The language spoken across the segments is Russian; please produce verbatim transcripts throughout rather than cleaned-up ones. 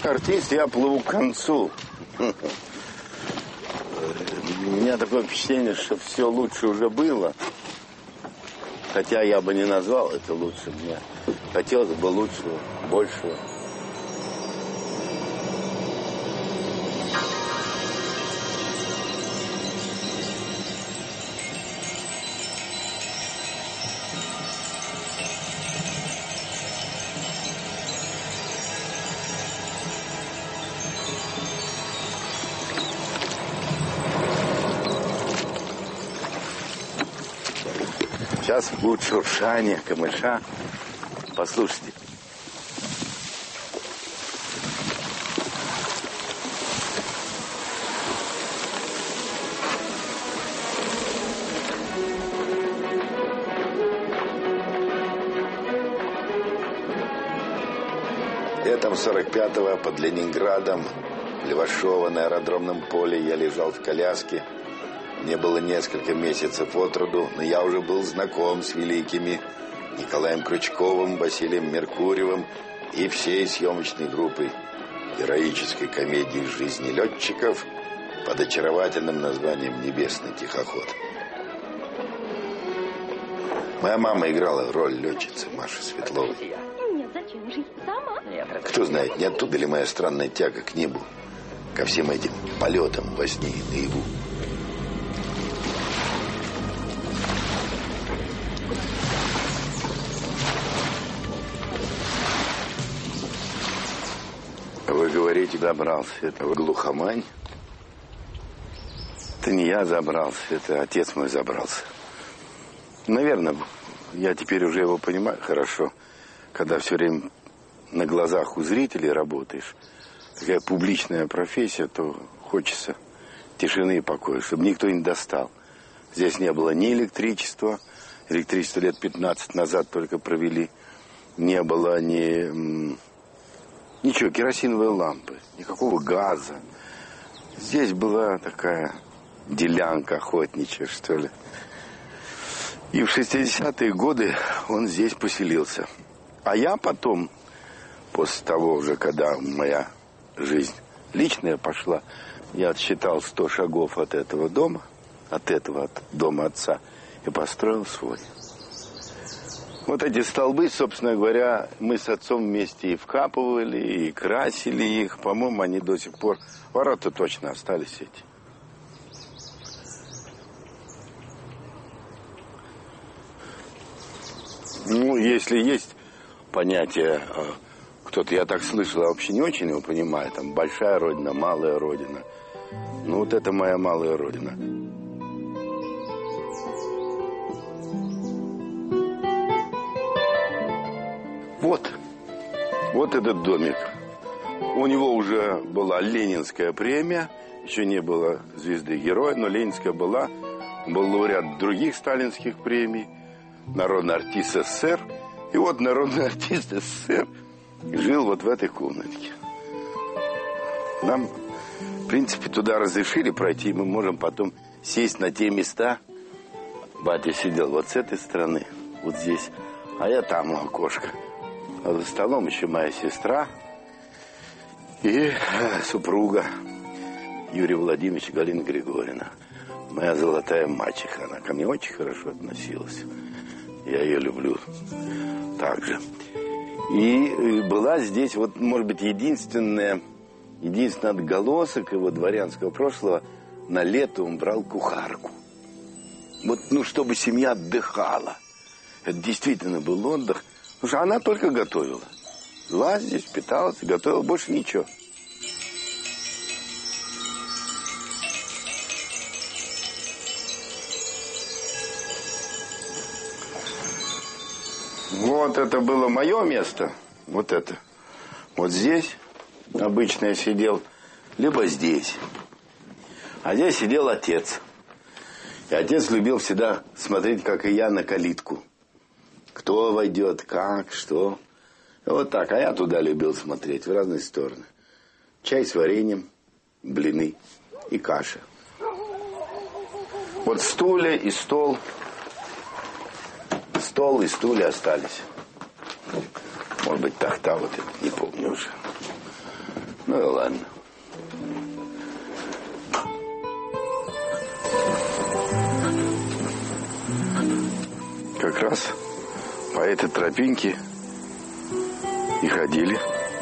как артист я плыву к концу. У меня такое впечатление, что все лучше уже было. Хотя я бы не назвал это лучше. Мне хотелось бы лучшего, большего. Сейчас будет шуршание, камыша. Послушайте. Летом сорок пятого под Ленинградом, Левашова на аэродромном поле, я лежал в коляске. Мне было несколько месяцев от роду, но я уже был знаком с великими Николаем Крючковым, Василием Меркурьевым и всей съемочной группой героической комедии жизни летчиков под очаровательным названием «Небесный тихоход». Моя мама играла роль летчицы Маши Светловой. Нет, зачем жить сама? Кто знает, не оттуда ли моя странная тяга к небу, ко всем этим полетам во сне и наяву. Вы говорите, забрался. Это глухомань. Это не я забрался, это отец мой забрался. Наверное, я теперь уже его понимаю хорошо, когда все время на глазах у зрителей работаешь. Такая публичная профессия, то хочется тишины и покоя, чтобы никто не достал. Здесь не было ни электричества. Электричество лет пятнадцать назад только провели. Не было ни... Ничего, керосиновые лампы, никакого газа. Здесь была такая делянка охотничья, что ли. И в шестидесятые годы он здесь поселился. А я потом, после того уже, когда моя жизнь личная пошла, я отсчитал сто шагов от этого дома, от этого, от дома отца, и построил свой. Вот эти столбы, собственно говоря, мы с отцом вместе и вкапывали, и красили их. По-моему, они до сих пор... Ворота точно остались эти. Ну, если есть понятие, кто-то, я так слышал, а вообще не очень его понимаю, там, большая родина, малая родина. Ну, вот это моя малая родина. Вот, вот этот домик. У него уже была Ленинская премия, еще не было звезды героя, но Ленинская была. Был лауреат других сталинских премий, народный артист СССР. И вот народный артист СССР жил вот в этой комнатке. Нам, в принципе, туда разрешили пройти, мы можем потом сесть на те места. Батя сидел вот с этой стороны, вот здесь, а я там у окошка. А за столом еще моя сестра и супруга Юрия Владимировича, Галина Григорьевна. Моя золотая мачеха. Она ко мне очень хорошо относилась. Я ее люблю также. И была здесь, вот, может быть, единственная, единственный отголосок его дворянского прошлого. На лето он брал кухарку. Вот, ну, чтобы семья отдыхала. Это действительно был отдых. Потому что она только готовила. Жила здесь, питалась, готовила, больше ничего. Вот это было мое место. Вот это. Вот здесь обычно я сидел, либо здесь. А здесь сидел отец. И отец любил всегда смотреть, как и я, на калитку. Кто войдет, как, что. Вот так. А я туда любил смотреть, в разные стороны. Чай с вареньем, блины и каша. Вот стулья и стол. Стол и стулья остались. Может быть, тахта вот это, не помню уже. Ну и ладно. Как раз по этой тропинке и ходили.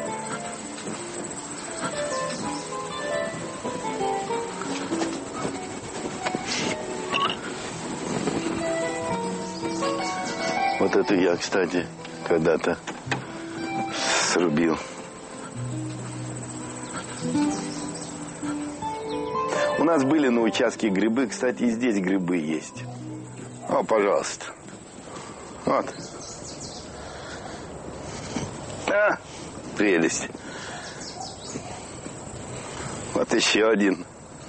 Вот эту я, кстати, когда-то срубил. У нас были на участке грибы. Кстати, и здесь грибы есть. О, пожалуйста. Вот. А, прелесть. Вот еще один.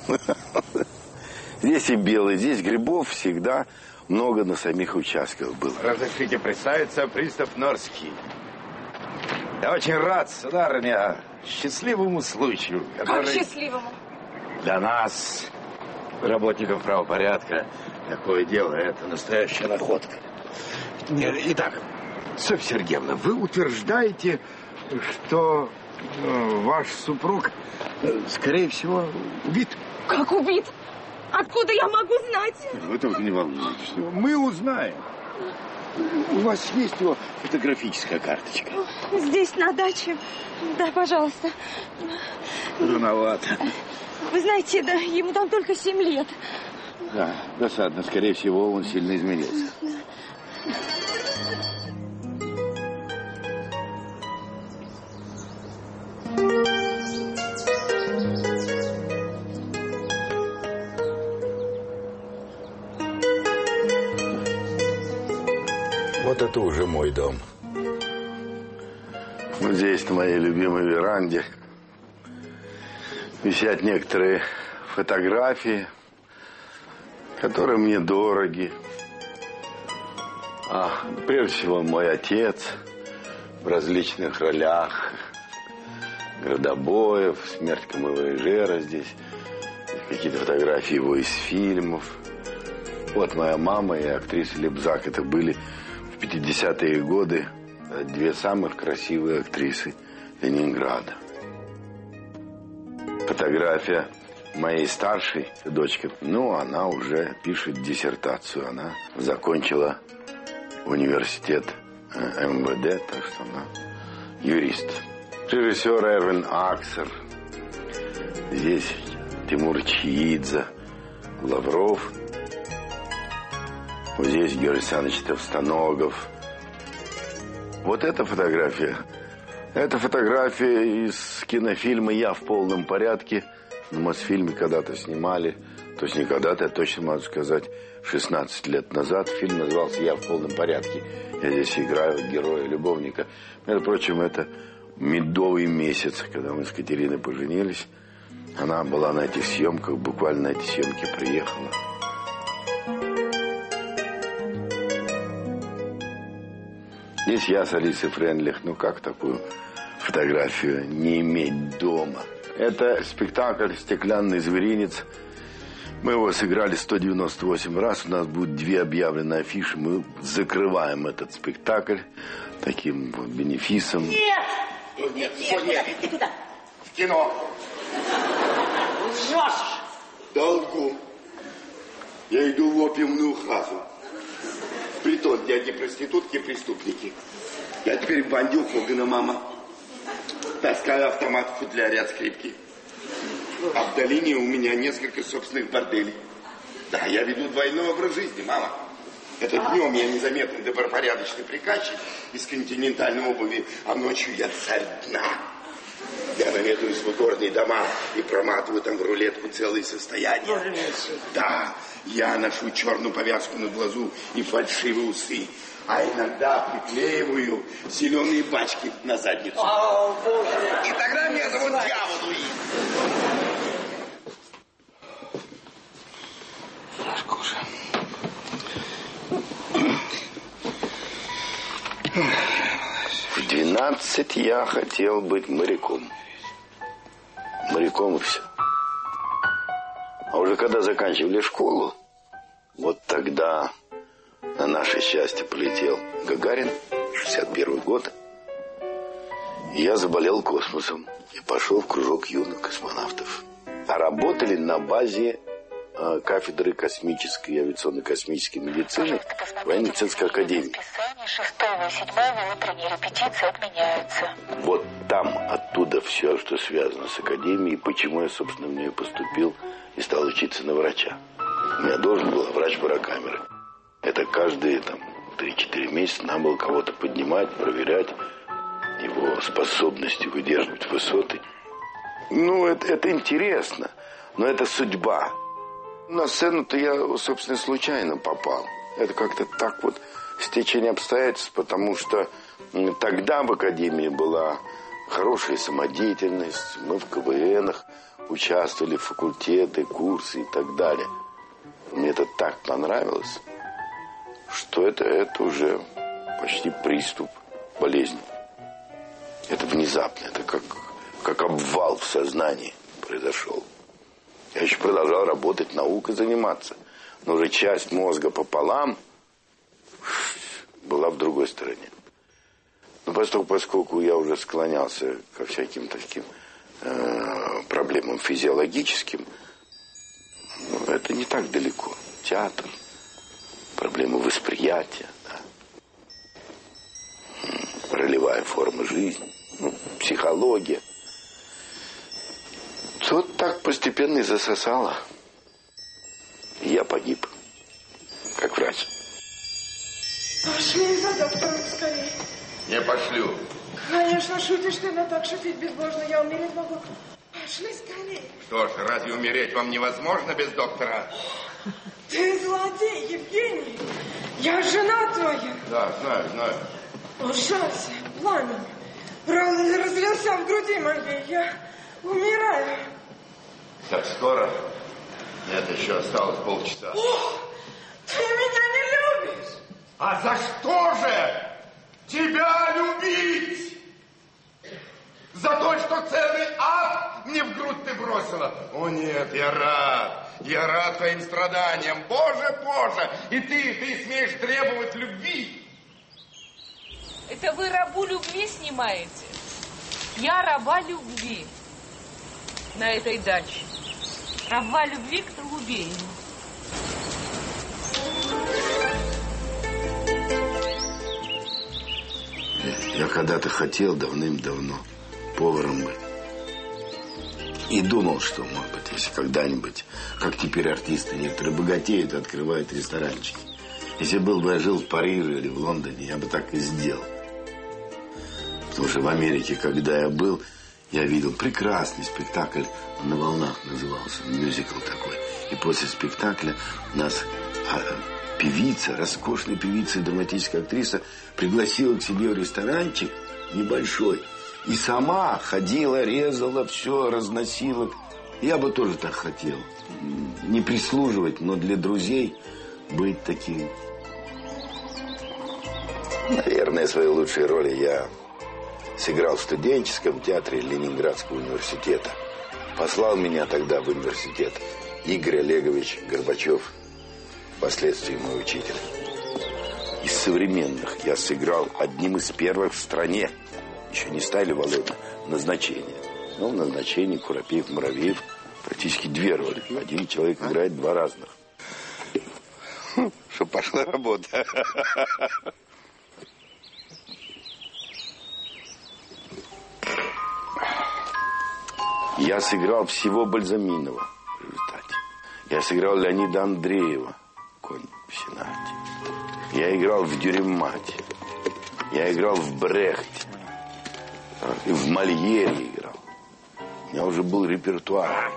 Здесь и белый, здесь грибов всегда много на самих участках было. Разрешите представиться, пристав Норский. Я очень рад, сударыня, счастливому случаю, который... Как счастливому? Для нас, работников правопорядка, такое дело, это настоящая находка. Итак, Софья Сергеевна, вы утверждаете, что э, ваш супруг, э, скорее всего, убит? Как убит? Откуда я могу знать? Вы только не волнуйтесь. Мы узнаем. У вас есть его фотографическая карточка? Здесь, на даче. Да, пожалуйста. Рановато. Вы знаете, да, ему там только семь лет. Да, досадно. Скорее всего, он сильно изменился. Вот это уже мой дом. Вот здесь, на моей любимой веранде, висят некоторые фотографии, которые мне дороги. А, прежде всего, мой отец в различных ролях. Градобоев, смерть камевояжера здесь. Какие-то фотографии его из фильмов. Вот моя мама и актриса Лебзак. Это были в пятидесятые годы две самых красивые актрисы Ленинграда. Фотография моей старшей дочки. Ну, она уже пишет диссертацию. Она закончила университет эм вэ дэ, так что она юрист. Режиссер Эрвин Аксер. Здесь Тимур Чиидзе, Лавров. Вот здесь Георгий Александрович Товстоногов. Вот эта фотография. Это фотография из кинофильма «Я в полном порядке». На Мосфильме когда-то снимали. То есть не когда-то, я точно могу сказать, шестнадцать лет назад. Фильм назывался «Я в полном порядке». Я здесь играю героя-любовника. Между прочим, это медовый месяц, когда мы с Катериной поженились. Она была на этих съемках, буквально на эти съемки приехала. Здесь я с Алисой Френдлих. Ну, как такую фотографию не иметь дома? Это спектакль «Стеклянный зверинец». Мы его сыграли сто девяносто восемь раз. У нас будет две объявленные афиши. Мы закрываем этот спектакль таким вот бенефисом. Нет! Нет, нет, Нет, нет. Ты куда? В кино. Лжешь! Долгу. Я иду в опиумную хату. В притон, где одни проститутки и преступники. Я теперь бандил Хогана, мама. Таскаю автомат в футляре от скрипки. А в долине у меня несколько собственных борделей. Да, я веду двойной образ жизни, мама. Это днем я незаметный добропорядочный приказчик из континентальной обуви, а ночью я царь дна. Я наведываюсь в игорные дома и проматываю там в рулетку целые состояния. Да, я ношу черную повязку на глазу и фальшивые усы. А иногда приклеиваю зеленые бачки на задницу. О, Боже! И тогда меня зовут Дьявол Луи. Немножко уже. В двенадцать я хотел быть моряком. Моряком и все. А уже когда заканчивали школу, вот тогда на наше счастье полетел Гагарин, шестьдесят первый год. Я заболел космосом и пошел в кружок юных космонавтов. А работали на базе э, кафедры космической и авиационно-космической медицины военно-медицинской академии. шестого и седьмого утренние репетиции отменяются. Вот там, оттуда все, что связано с академией, почему я, собственно, в нее поступил и стал учиться на врача. У меня должен был врач барокамеры. Это каждые там три-четыре месяца надо было кого-то поднимать, проверять его способности выдерживать высоты. Ну, это, это интересно, но это судьба. На сцену-то я, собственно, случайно попал. Это как-то так вот стечение обстоятельств, потому что тогда в академии была хорошая самодеятельность. Мы в ка вэ энах участвовали, факультеты, курсы и так далее. Мне это так понравилось, что это, это уже почти приступ болезни. Это внезапно, это как, как обвал в сознании произошел. Я еще продолжал работать, наукой заниматься, но уже часть мозга пополам была в другой стороне. Но поскольку, поскольку я уже склонялся ко всяким таким э, проблемам физиологическим, ну, это не так далеко. Театр, проблемы восприятия, да. Ролевая форма жизни, ну, психология. Вот так постепенно и засосало. И я погиб, как врач. Пошли за доктором скорее. Не пошлю. Конечно, шутишь ты, но так шутить безбожно. Я умереть могу. Пошли скорее. Что ж, разве умереть вам невозможно без доктора? Ты злодей, Евгений. Я жена твоя. Да, знаю, знаю. Ужасен, пламя. Разлился в груди моей. Я умираю. Так скоро? Нет, еще осталось полчаса. О, ты меня не любишь. А за что же тебя любить? За то, что целый ад мне в грудь ты бросила? О нет, я рад. Я рад твоим страданиям. Боже, Боже, и ты, ты смеешь требовать любви. Это вы рабу любви снимаете? Я раба любви на этой даче. Раба любви к голубей. Я когда-то хотел давным-давно поваром быть. И думал, что, может быть, если когда-нибудь, как теперь артисты, некоторые богатеют и открывают ресторанчики. Если был бы я жил в Париже или в Лондоне, я бы так и сделал. Потому что в Америке, когда я был, я видел прекрасный спектакль, он «На волнах» назывался, мюзикл такой. И после спектакля нас а, певица, роскошная певица и драматическая актриса пригласила к себе в ресторанчик небольшой. И сама ходила, резала, все, разносила. Я бы тоже так хотел. Не прислуживать, но для друзей быть таким. Наверное, свои лучшие роли я сыграл в студенческом театре Ленинградского университета. Послал меня тогда в университет Игорь Олегович Горбачев, впоследствии мой учитель. Из современных я сыграл одним из первых в стране. Еще не стали, Володя, назначение. Но в назначении Куропеев, Муравьев практически две роли. Один человек играет два разных. Что пошла работа. Я сыграл всего Бальзаминова в результате. Я сыграл Леонида Андреева, «Конь в Сенате». Я играл в Дюреммате. Я играл в Брехте. И в Мольере играл. У меня уже был репертуар.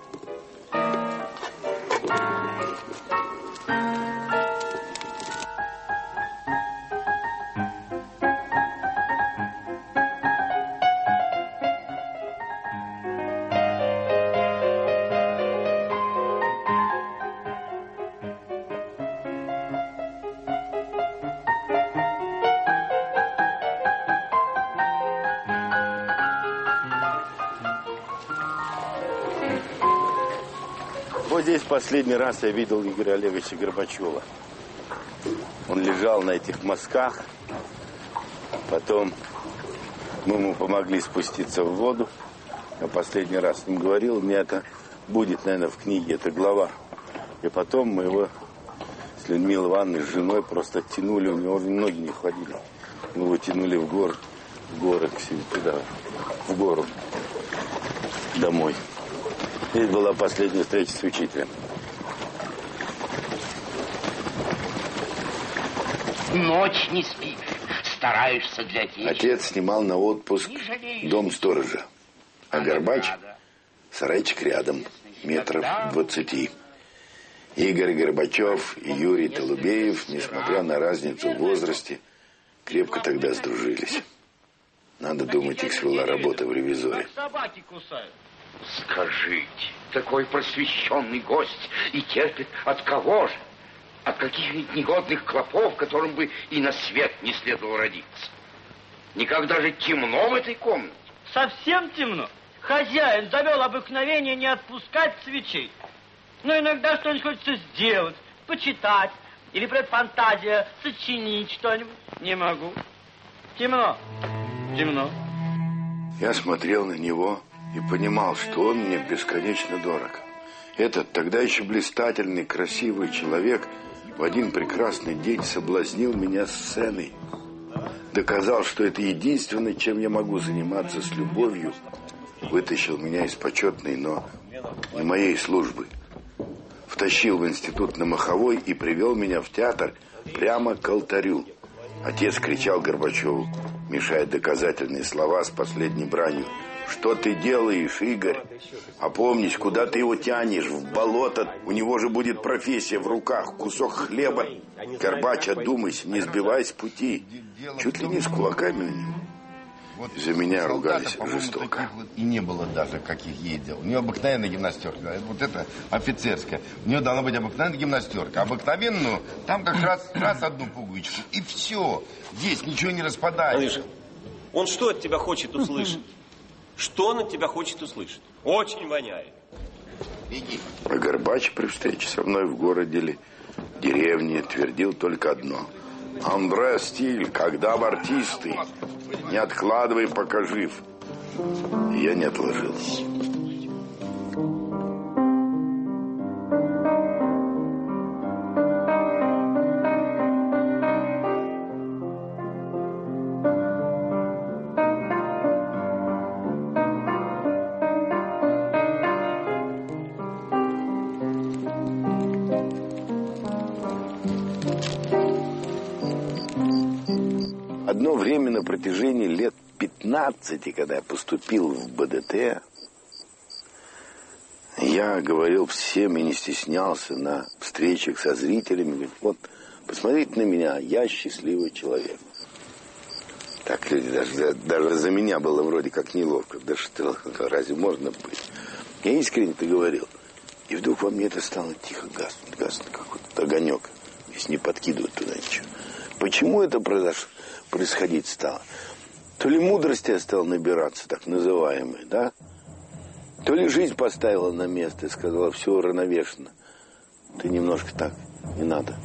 Вот здесь последний раз я видел Игоря Олеговича Горбачева. Он лежал на этих мазках, потом Мы ему помогли спуститься в воду. Я последний раз с ним говорил, у меня это будет, наверное, в книге, это глава. И потом мы его с Людмилой Ивановной, с женой просто оттянули, у него уже ноги не ходили. Мы его тянули в горы, в горы к себе, туда, в гору, домой. Это была последняя встреча с учителем. Ночь не спишь, стараешься для отечества. Отец снимал на отпуск дом сторожа, а Горбач сарайчик рядом, метров двадцати. Игорь Горбачев и Юрий Толубеев, несмотря на разницу в возрасте, крепко тогда сдружились. Надо думать, их свела работа в ревизоре. Собаки кусают. Скажите, такой просвещенный гость и терпит от кого же? От каких-нибудь негодных клопов, которым бы и на свет не следовало родиться. Никогда же темно в этой комнате. Совсем темно. Хозяин завел обыкновение не отпускать свечей. Но иногда что-нибудь хочется сделать, почитать, или предфантазия, сочинить что-нибудь. Не могу. Темно. Темно. Я смотрел на него и понимал, что он мне бесконечно дорог. Этот тогда еще блистательный, красивый человек в один прекрасный день соблазнил меня сценой. Доказал, что это единственное, чем я могу заниматься с любовью. Вытащил меня из почетной, но не моей службы. Втащил в институт на Маховой и привел меня в театр прямо к алтарю. Отец кричал Горбачеву, мешая доказательные слова с последней бранью. Что ты делаешь, Игорь? Опомнись, куда ты его тянешь? В болото. У него же будет профессия в руках, кусок хлеба. Горбач, одумайся, не сбивай с пути. Чуть ли не с кулаками на него. За меня ругались жестоко. И не было даже, каких ей дел. У нее обыкновенная гимнастерка. Вот это офицерская. У нее должна быть обыкновенная гимнастерка. Обыкновенную, там как раз, раз одну пуговичку. И все. Здесь ничего не распадается. Малыш, он что от тебя хочет услышать? Что он от тебя хочет услышать? Очень воняет. Беги. А Горбач при встрече со мной в городе или деревне твердил только одно. Андре Стиль, когда в артисты? Не откладывай, пока жив. И я не отложил. Одно время на протяжении лет пятнадцати, когда я поступил в БДТ, я говорил всем и не стеснялся на встречах со зрителями. Говорю, вот, посмотрите на меня, я счастливый человек. Так люди даже, даже за меня было вроде как неловко. Да что, разве можно быть? Я искренне это говорил. И вдруг во мне это стало тихо гаснуть, гаснуть какой-то огонек. Если не подкидывать туда ничего. Почему это произошло? Происходить стало. То ли мудрости я стал набираться, так называемой, да? То ли жизнь поставила на место и сказала, все уравновешено. Ты немножко так, не надо.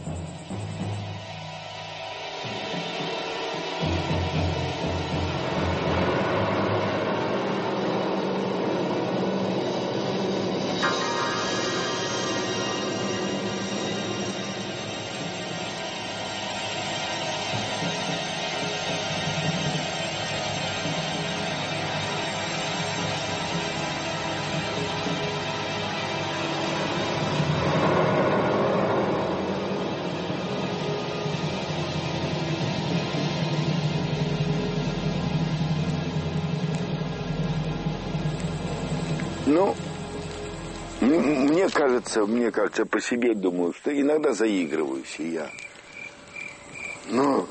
Ну, мне кажется, мне кажется, по себе думаю, что иногда заигрываюсь и я. Но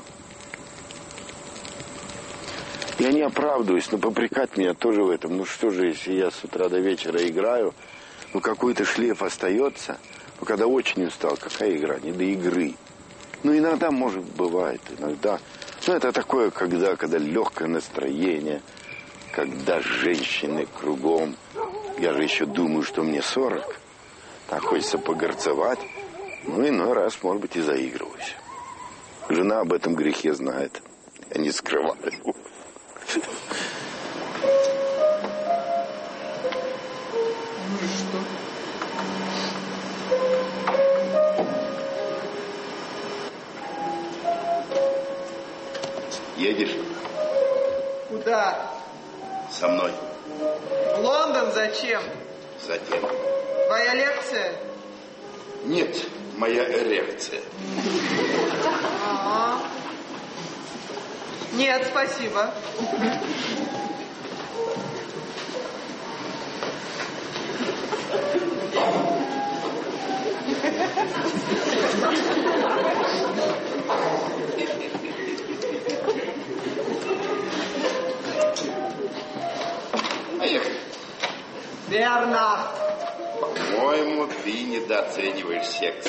я не оправдываюсь, но попрекать меня тоже в этом. Ну что же, если я с утра до вечера играю, ну какой-то шлейф остается. Но когда очень устал, какая игра? Не до игры. Ну иногда, может, бывает, иногда. Ну это такое, когда, когда легкое настроение, когда женщины кругом. Я же еще думаю, что мне сорок. Так хочется погорцевать. Ну, иной раз, может быть, и заигрываюсь. Жена об этом грехе знает. Я не скрываю. Ну и что? Едешь? Куда? Со мной. В Лондон зачем? Затем. Твоя лекция? Нет, моя эрекция. А-а. Нет, спасибо. Поехали. Бернард. По-моему, ты недооцениваешь секс.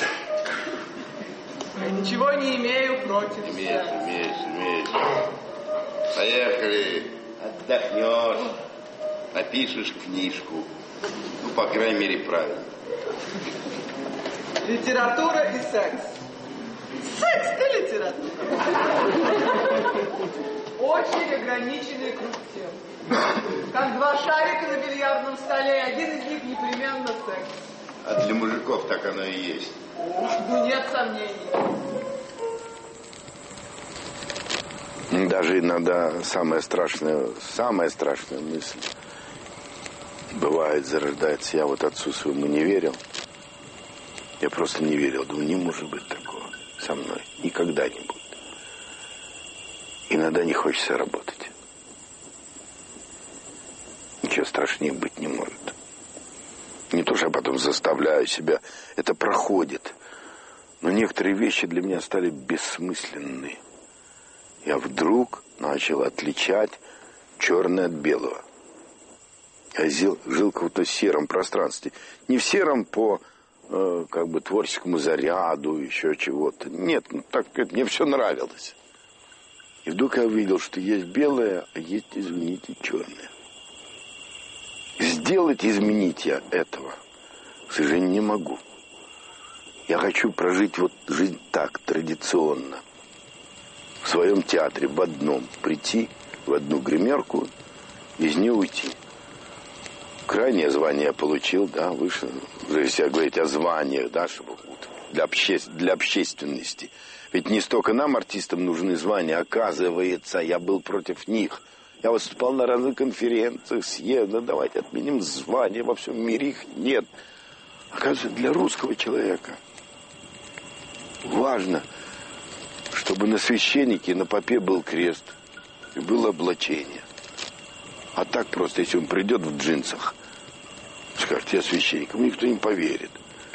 Я ничего не имею против. Имеешь, имеешь, имеешь. Поехали. Отдохнешь. Напишешь книжку. Ну, по крайней мере, правильно. Литература и секс. Секс и литература. Очень ограниченный круг тем. Как два шарика на бильярдном столе, один из них непременно секс. А для мужиков так оно и есть. Ну, нет сомнений. Даже иногда самая страшная, самая страшная мысль бывает, зарождается. Я вот отцу своему не верил. Я просто не верил. Думаю, не может быть такого со мной. Никогда не будет. Иногда не хочется работать. Ничего страшнее быть не может. Не то, что я потом заставляю себя. Это проходит. Но некоторые вещи для меня стали бессмысленны. Я вдруг начал отличать черное от белого. Я жил, жил в каком-то сером пространстве. Не в сером по э, как бы творческому заряду, еще чего-то. Нет, ну, так мне все нравилось. И вдруг я увидел, что есть белое, а есть, извините, черное. Сделать, изменить я этого, к сожалению, не могу. Я хочу прожить вот жизнь так, традиционно. В своем театре, в одном, прийти в одну гримерку, из нее уйти. Крайнее звание я получил, да, выше, если говорить о званиях, да, чтобы для, обще, для общественности. Ведь не столько нам, артистам, нужны звания, оказывается, я был против них. Я выступал на разных конференциях, съездил, давайте отменим звания, во всем мире их нет. Оказывается, для русского человека важно, чтобы на священнике, на попе был крест и было облачение. А так просто, если он придет в джинсах, скажет, я священник, ему никто не поверит.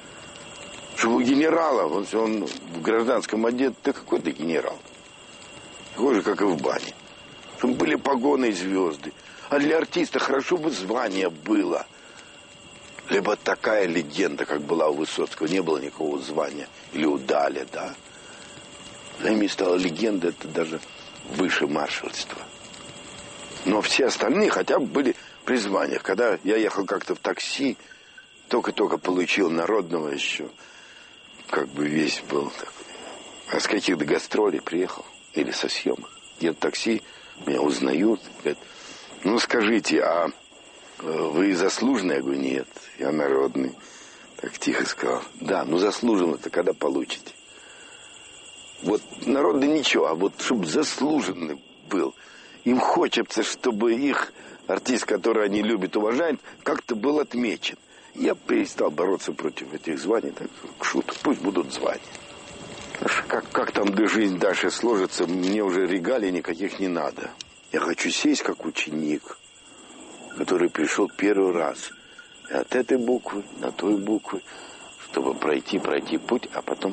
Что у генерала, он, он в гражданском одет, да какой ты генерал? Такой же, как и в бане. Чтобы были погоны и звезды. А для артиста хорошо бы звание было. Либо такая легенда, как была у Высоцкого, не было никакого звания. Или у Даля, да. Для меня стала легенда, это даже выше маршальства. Но все остальные хотя бы были при званиях. Когда я ехал как-то в такси, только-только получил народного еще, как бы весь был такой. А с каких-то гастролей приехал, или со съемок. Еду в такси, меня узнают, говорят, ну скажите, а вы заслуженный? Я говорю, нет, я народный. Так тихо сказал, да, ну заслуженно-то когда получите? Вот народный ничего, а вот чтобы заслуженный был. Им хочется, чтобы их артист, который они любят, уважают, как-то был отмечен. Я перестал бороться против этих званий, так к шуту, пусть будут звания. Как, как там жизнь дальше сложится, мне уже регалий никаких не надо. Я хочу сесть как ученик, который пришел первый раз. И от этой буквы на той буквы, чтобы пройти, пройти путь, а потом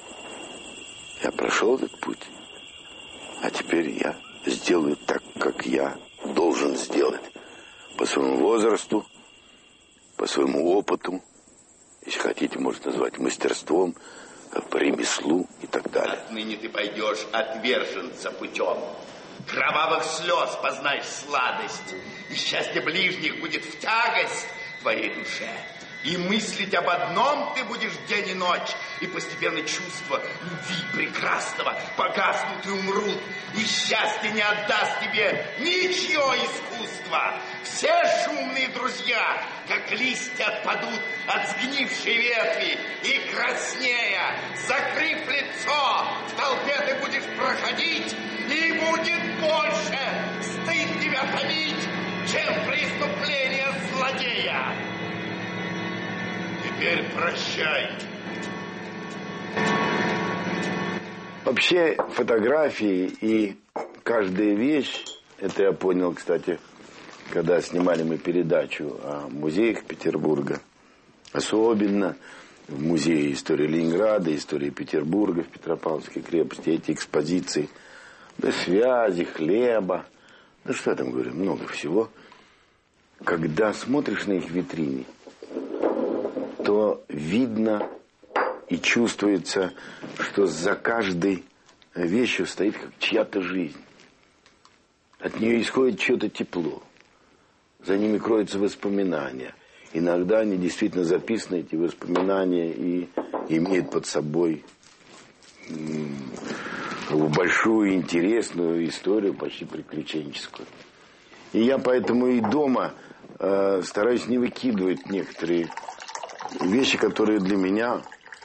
я прошел этот путь. А теперь я сделаю так, как я должен сделать. По своему возрасту, по своему опыту, если хотите, можно назвать мастерством, по ремеслу и так далее. Отныне ты пойдешь отверженца путем. Кровавых слез познаешь сладость, и счастье ближних будет в тягость твоей душе. И мыслить об одном ты будешь день и ночь, и постепенно чувства любви прекрасного погаснут и умрут, и счастье не отдаст тебе ничье искусство. Все шумные друзья, как листья, отпадут от сгнившей ветви, и краснея, закрыв лицо, в толпе ты будешь проходить, и будет больше стыд тебя томить, чем преступление злодея. Теперь прощай. Вообще фотографии и каждая вещь, это я понял, кстати, когда снимали мы передачу о музеях Петербурга, особенно в музее истории Ленинграда, истории Петербурга в Петропавловской крепости, эти экспозиции, да связи, хлеба, да что я там говорю, много всего. Когда смотришь на их витрине, то видно и чувствуется, что за каждой вещью стоит как чья-то жизнь. От нее исходит чье-то тепло. За ними кроются воспоминания. Иногда они действительно записаны, эти воспоминания, и имеют под собой большую интересную историю, почти приключенческую. И я поэтому и дома э, стараюсь не выкидывать некоторые вещи, которые для меня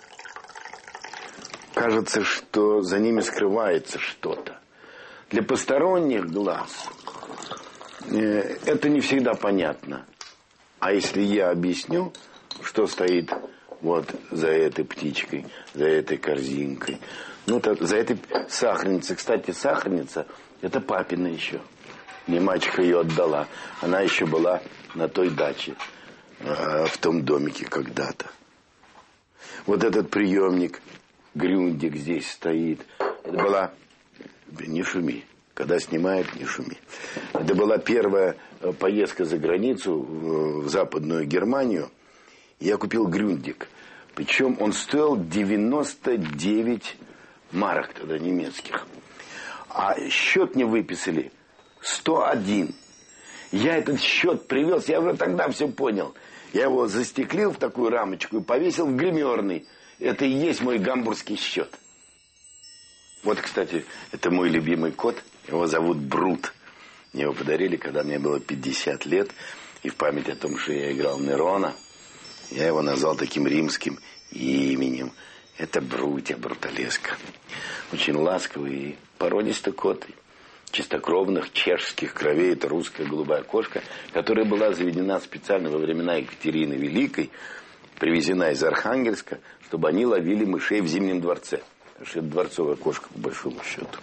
кажется, что за ними скрывается что-то. Для посторонних глаз э, это не всегда понятно. А если я объясню, что стоит вот за этой птичкой, за этой корзинкой, ну, то, за этой сахарницей. Кстати, сахарница – это папина еще. Мне мачеха ее отдала. Она еще была на той даче, э, в том домике когда-то. Вот этот приемник, Грюндик здесь стоит. Это была... Не шуми. Когда снимают, не шуми. Это была первая поездка за границу, в Западную Германию. Я купил Грюндик. Причем он стоил девяносто девять марок тогда немецких. А счет мне выписали сто один. Я этот счет привез, я уже тогда все понял. Я его застеклил в такую рамочку и повесил в гримерный. Это и есть мой гамбургский счет. Вот, кстати, это мой любимый кот. Его зовут Брут. Мне его подарили, когда мне было пятьдесят лет. И в память о том, что я играл Нерона, я его назвал таким римским именем. Это Брутя, Бруталеска. Очень ласковый и породистый кот. Чистокровных чешских кровей. Это русская голубая кошка, которая была заведена специально во времена Екатерины Великой, привезена из Архангельска, чтобы они ловили мышей в Зимнем дворце. Потому что это дворцовая кошка, по большому счету.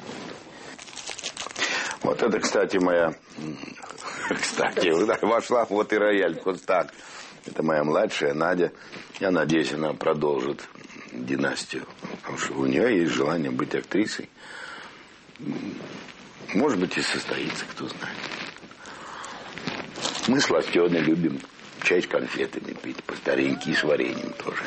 Вот это, кстати, моя... Кстати, вошла вот и рояль. Вот так. Это моя младшая Надя. Я надеюсь, она продолжит династию. Потому что у нее есть желание быть актрисой. Может быть, и состоится, кто знает. Мы с Ластеной любим чай с конфетами пить. По-стареньки, и с вареньем тоже.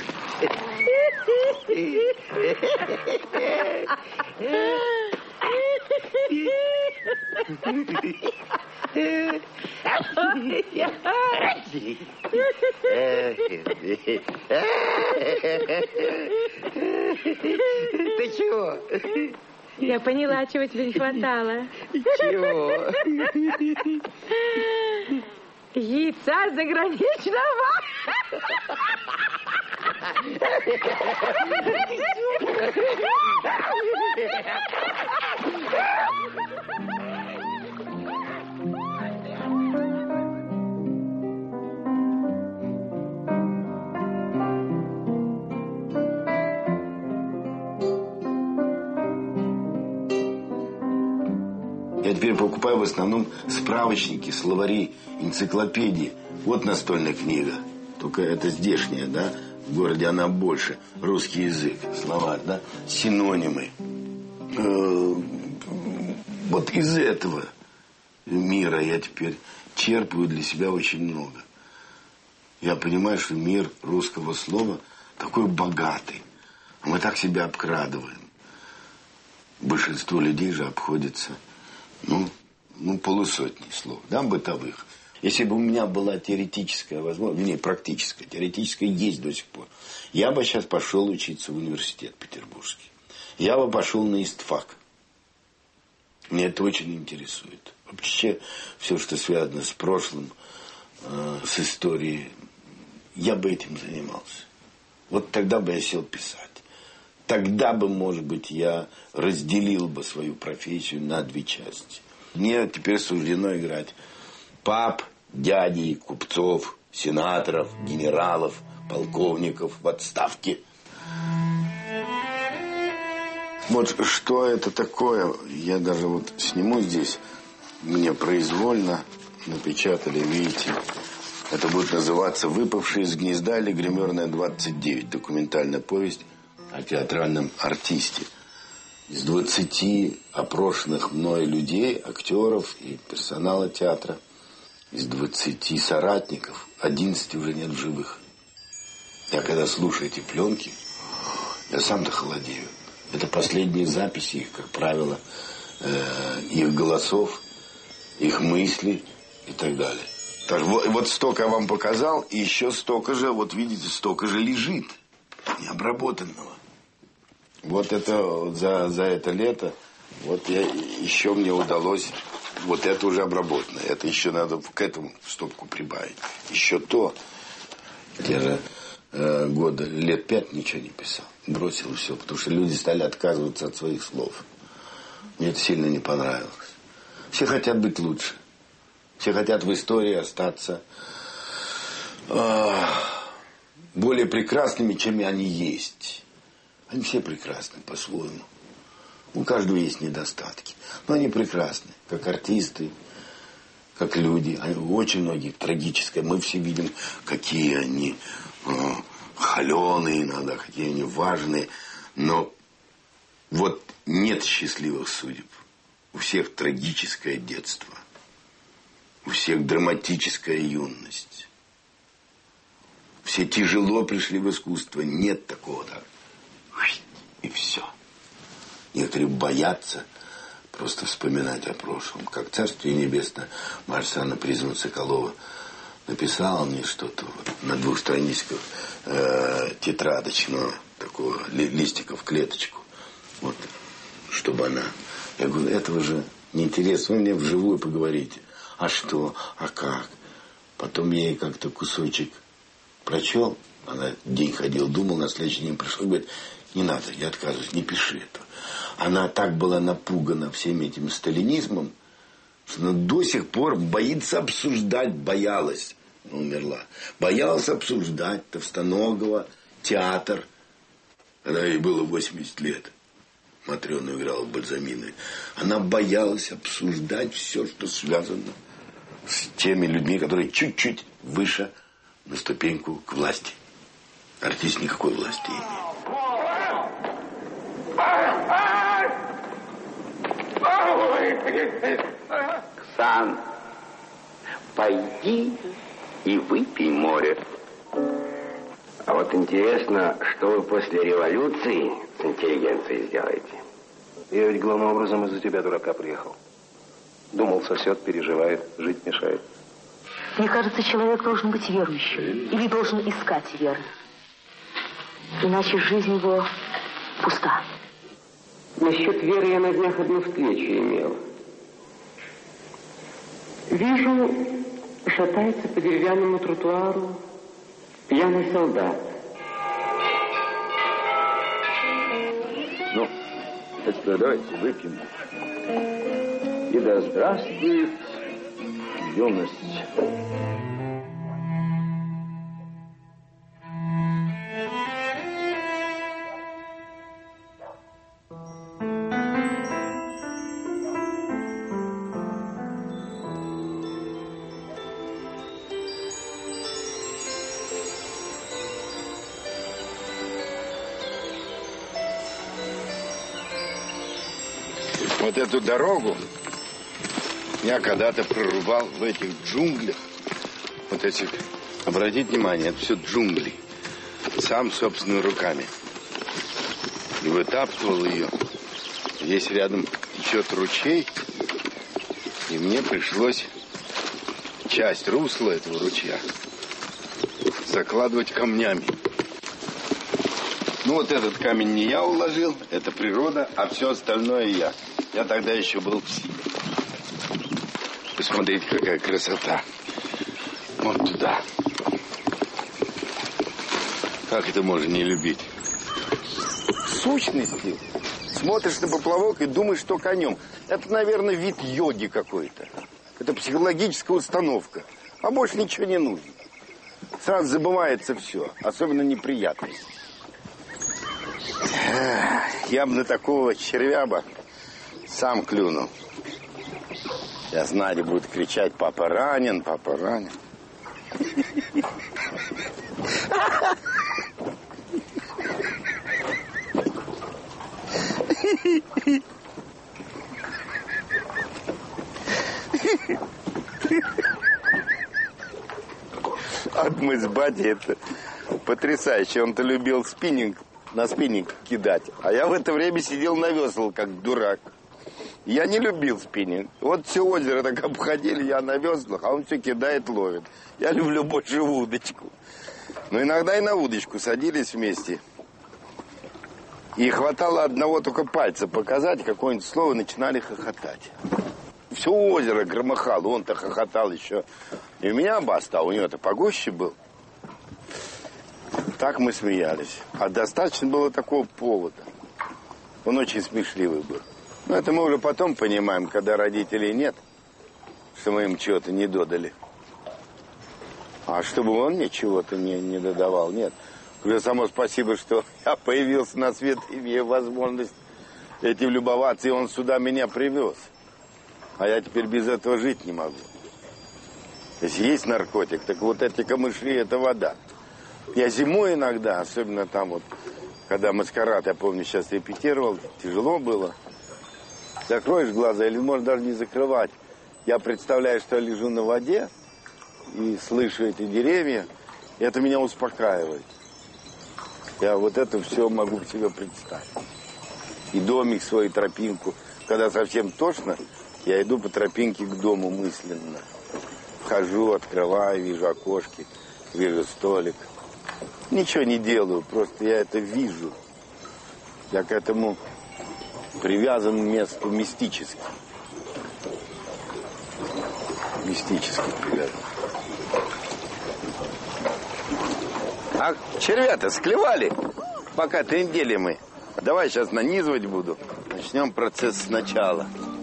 Ты чего? Я поняла, чего тебе не хватало. Чего? Яйца заграничного. Я теперь покупаю в основном справочники, словари, энциклопедии. Вот настольная книга. Только это здешняя, да? В городе она больше. Русский язык, словарь, да? Синонимы. Вот из этого мира я теперь черпаю для себя очень много. Я понимаю, что мир русского слова такой богатый. Мы так себя обкрадываем. Большинство людей же обходится... Ну, ну, полусотни слов, да, бытовых. Если бы у меня была теоретическая возможность, вернее, практическая, теоретическая есть до сих пор, я бы сейчас пошел учиться в университет петербургский. Я бы пошел на истфак. Меня это очень интересует. Вообще, все, что связано с прошлым, э, с историей, я бы этим занимался. Вот тогда бы я сел писать. Тогда бы, может быть, я разделил бы свою профессию на две части. Мне теперь суждено играть пап, дядей, купцов, сенаторов, генералов, полковников в отставке. Вот что это такое, я даже вот сниму здесь, мне произвольно напечатали, видите, это будет называться «Выпавшие из гнезда» или «Гримерная двадцать девять», документальная повесть о театральном артисте. Из двадцати опрошенных мной людей, актеров и персонала театра, из двадцати соратников, одиннадцати уже нет в живых. Я когда слушаю эти пленки, я сам-то холодею. Это последние записи их, как правило, э, их голосов, их мыслей и так далее. Так, вот, вот столько я вам показал, и еще столько же, вот видите, столько же лежит необработанного. Вот это вот за, за это лето, вот я, еще мне удалось, вот это уже обработано. Это еще надо к этому стопку прибавить. Еще то, я же э, года, лет пять ничего не писал. Бросил все, потому что люди стали отказываться от своих слов. Мне это сильно не понравилось. Все хотят быть лучше. Все хотят в истории остаться э, более прекрасными, чем они есть. Они все прекрасны по-своему. У каждого есть недостатки. Но они прекрасны, как артисты, как люди. Они, очень многие трагическое. Мы все видим, какие они э, холеные иногда, какие они важные. Но вот нет счастливых судеб. У всех трагическое детство. У всех драматическая юность. Все тяжело пришли в искусство. Нет такого так. И все. Некоторые боятся просто вспоминать о прошлом. Как «Царствие небесное» Марсана Призма Соколова написала мне что-то вот, на двух страничках э, тетрадочного, такого ли, листика в клеточку. Вот, чтобы она... Я говорю, этого же неинтересно. Вы мне вживую поговорите. А что? А как? Потом я ей как-то кусочек прочел. Она день ходил, думал, на следующий день пришел. Говорит, не надо, я отказываюсь, не пиши этого. Она так была напугана всем этим сталинизмом, что она до сих пор боится обсуждать, боялась, умерла. Боялась обсуждать Товстоногова, театр. Когда ей было восемьдесят лет. Матрёна играла в Бальзаминовой. Она боялась обсуждать все, что связано с теми людьми, которые чуть-чуть выше на ступеньку к власти. Артист никакой власти не имеет. Ксан, пойди и выпей море. А вот интересно, что вы после революции с интеллигенцией сделаете? Я ведь главным образом из-за тебя, дурака, приехал. Думал, сосед переживает, жить мешает. Мне кажется, человек должен быть верующим. Или должен искать веры. Иначе жизнь его пуста. Насчет веры я на днях одну встречу имел. Вижу, шатается по деревянному тротуару пьяный солдат. Ну, это давайте выпьем. И да здравствует юность. Вот эту дорогу я когда-то прорубал в этих джунглях. Вот этих, обратите внимание, это все джунгли. Сам собственными руками. И вытаптывал ее. Здесь рядом течет ручей. И мне пришлось часть русла этого ручья закладывать камнями. Ну вот этот камень не я уложил, это природа, а все остальное я. Я тогда еще был в силе. Посмотрите, какая красота. Вон туда. Как это можно не любить? Сущности. Смотришь на поплавок и думаешь только о нем. Это, наверное, вид йоги какой-то. Это психологическая установка. А больше ничего не нужно. Сразу забывается все. Особенно неприятность. Я бы на такого червяба сам клюнул. Сейчас Надя будет кричать: папа ранен, папа ранен. А мы с батей, это потрясающе. Он-то любил спиннинг, на спиннинг кидать. А я в это время сидел на веслах, как дурак. Я не любил спиннинг. Вот все озеро так обходили, я на веслах, а он все кидает, ловит. Я люблю больше удочку. Но иногда и на удочку садились вместе. И хватало одного только пальца показать, какое-нибудь слово, начинали хохотать. Все озеро громыхало, он-то хохотал еще. И у меня баста, а у него-то погуще был. Так мы смеялись. А достаточно было такого повода. Он очень смешливый был. Но это мы уже потом понимаем, когда родителей нет, что мы им чего-то не додали. А чтобы он мне чего-то не, не додавал, нет. Уже само спасибо, что я появился на свет, имея возможность этим любоваться, и он сюда меня привез. А я теперь без этого жить не могу. Если есть наркотик, так вот эти камыши – это вода. Я зимой иногда, особенно там вот, когда маскарад, я помню, сейчас репетировал, тяжело было. Закроешь глаза или можешь даже не закрывать. Я представляю, что я лежу на воде и слышу эти деревья, и это меня успокаивает. Я вот это все могу себе представить. И домик свой, и тропинку. Когда совсем тошно, я иду по тропинке к дому мысленно. Вхожу, открываю, вижу окошки, вижу столик. Ничего не делаю, просто я это вижу. Я к этому привязан к месту мистически. Мистически привязан. А червята склевали, пока трындели мы. Давай сейчас нанизывать буду. Начнем процесс сначала.